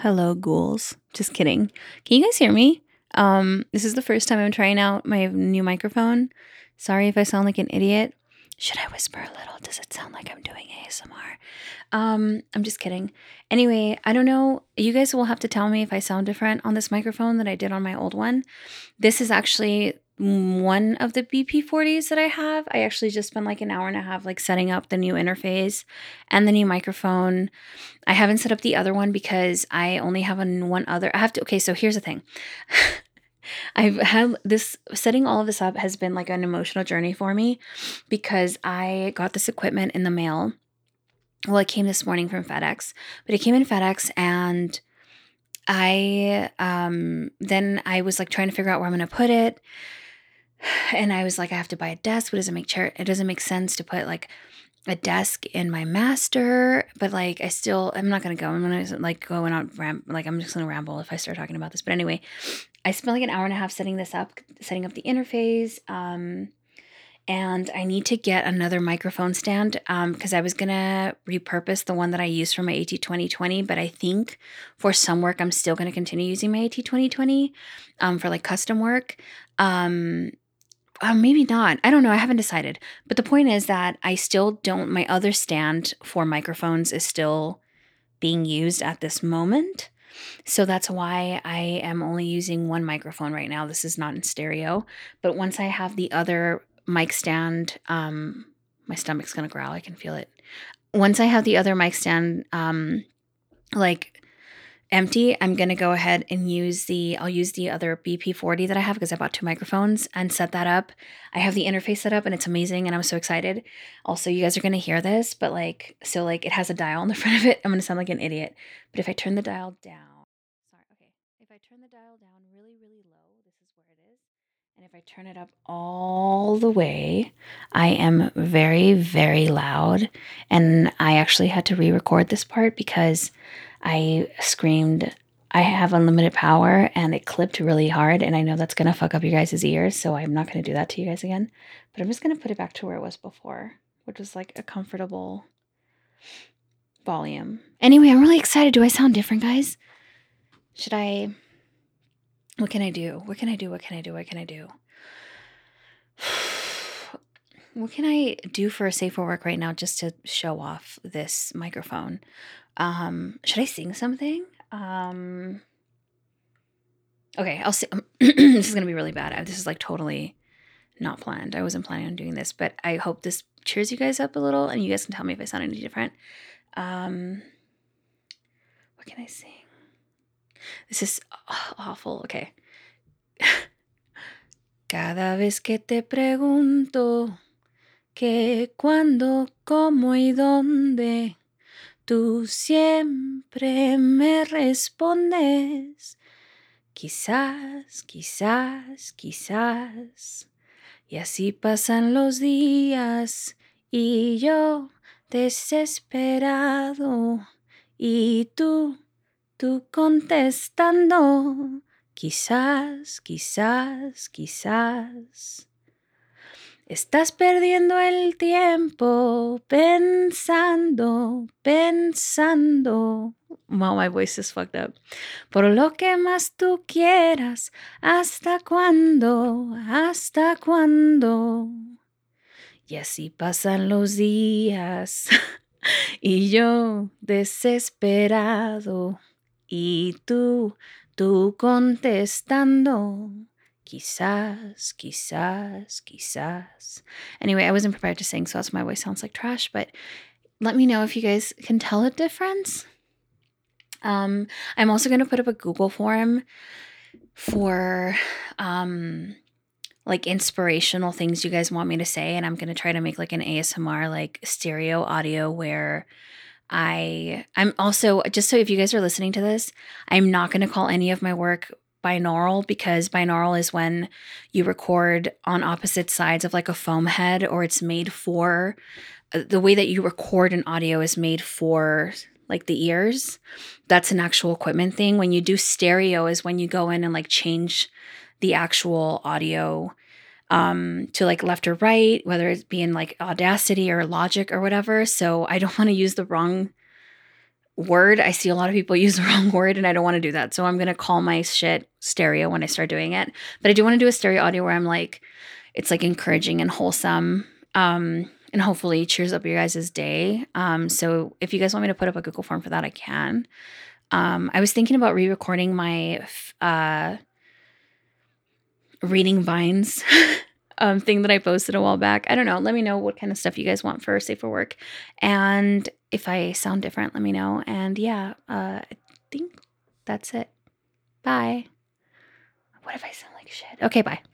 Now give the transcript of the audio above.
Hello, ghouls. Just kidding. Can you guys hear me? This is the first time I'm trying out my new microphone. Sorry if I sound like an idiot. Should I whisper a little? Does it sound like I'm doing ASMR? I'm just kidding. Anyway, I don't know. You guys will have to tell me if I sound different on this microphone than I did on my old one. This is actually one of the BP40s that I have. I actually just spent like an hour and a half like setting up the new interface and the new microphone. I haven't set up the other one because I only have one other. I have to. Okay, so here's the thing. I've had this setting all of this up has been like an emotional journey for me because I got this equipment in the mail. Well, it came this morning from FedEx, but it came in FedEx and then I was like trying to figure out where I'm going to put it. And I was like, I have to buy a desk. What does it make chair? It doesn't make sense to put like a desk in my master, but like I'm not gonna go. I'm gonna like go and I'm just gonna ramble if I start talking about this. But anyway, I spent like an hour and a half setting up the interface. And I need to get another microphone stand because I was gonna repurpose the one that I used for my AT2020, but I think for some work I'm still gonna continue using my AT2020 for like custom work. Maybe not. I don't know. I haven't decided. But the point is that I still don't, my other stand for microphones is still being used at this moment. So that's why I am only using one microphone right now. This is not in stereo. But once I have the other mic stand, my stomach's going to growl. I can feel it. Once I have the other mic stand, like empty, I'm going to go ahead and I'll use the other BP40 that I have because I bought two microphones and set that up. I have the interface set up and it's amazing and I'm so excited. Also, you guys are going to hear this, but it has a dial on the front of it. I'm going to sound like an idiot. But if I turn the dial down, if I turn the dial down really, really low, this is where it is. And if I turn it up all the way, I am very, very loud. And I actually had to re-record this part because I screamed, I have unlimited power, and it clipped really hard. And I know that's going to fuck up your guys' ears, so I'm not going to do that to you guys again. But I'm just going to put it back to where it was before, which was like a comfortable volume. Anyway, I'm really excited. Do I sound different, guys? What can I do? What can I do? What can I do? What can I do? What can I do for a safer work right now just to show off this microphone? Should I sing something? Okay, I'll sing. This is gonna be really bad. This is like totally not planned. I wasn't planning on doing this, but I hope this cheers you guys up a little, and you guys can tell me if I sound any different. What can I sing? This is awful. Okay. Cada vez que te pregunto qué, cuándo, cómo y dónde, tú siempre me respondes. Quizás, quizás, quizás. Y así pasan los días y yo desesperado y tú contestando. Quizás, quizás, quizás. Estás perdiendo el tiempo pensando. Wow, my voice is fucked up. Por lo que más tú quieras, ¿hasta cuándo? ¿Hasta cuándo? Y así pasan los días y yo desesperado y tú contestando. Quizás, quizás, quizás. Anyway, I wasn't prepared to sing, so that's why my voice sounds like trash, but let me know if you guys can tell a difference. I'm also going to put up a Google form for like inspirational things you guys want me to say, and I'm going to try to make like an ASMR like stereo audio where I'm also, just so if you guys are listening to this, I'm not going to call any of my work binaural because binaural is when you record on opposite sides of like a foam head, or it's made for the way that you record an audio is made for like the ears. That's an actual equipment thing. When you do stereo is when you go in and like change the actual audio to like left or right, whether it be in like Audacity or Logic or whatever. So I don't want to use the wrong word. I see a lot of people use the wrong word, and I don't want to do that. So I'm going to call my shit stereo when I start doing it. But I do want to do a stereo audio where I'm like, it's like encouraging and wholesome. And hopefully cheers up your guys' day. So if you guys want me to put up a Google form for that, I can. I was thinking about re-recording my reading vines thing that I posted a while back. I don't know. Let me know what kind of stuff you guys want for Safe for Work. And if I sound different, let me know. And yeah, I think that's it. Bye. What if I sound like shit? Okay, bye.